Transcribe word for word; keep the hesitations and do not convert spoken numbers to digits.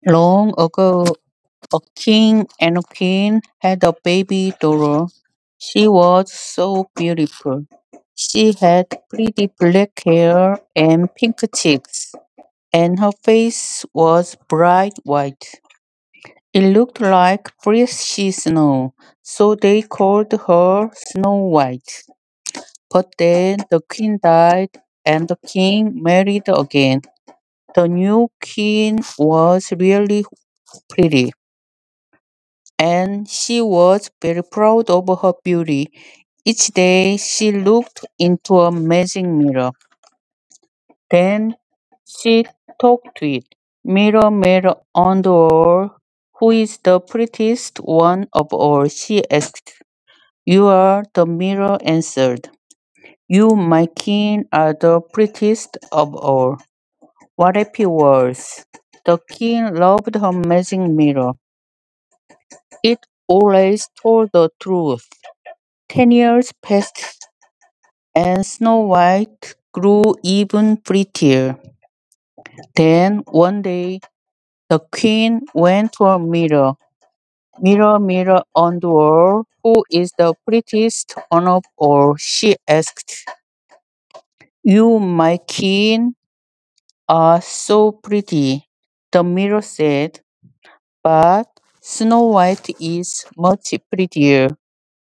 Long ago, a king and a queen had a baby daughter. She was so beautiful. She had pretty black hair and pink cheeks, and her face was bright white. It looked like freshly snow, so they called her Snow White. But then the queen died and the king married again. The new queen was really pretty, and she was very proud of her beauty. Each day she looked into a magic mirror. Then she talked to it. Mirror, mirror on the wall, who is the prettiest one of all? She asked. You are, the mirror answered. You, my king, are the prettiest of all. What happy words! The king loved her magic mirror. It always told the truth. Ten years passed, and Snow White grew even prettier. Then one day the queen went to a mirror. Mirror, mirror on the wall, who is the prettiest one of all? She asked. You, my king, are so pretty, the mirror said, but Snow White is much prettier.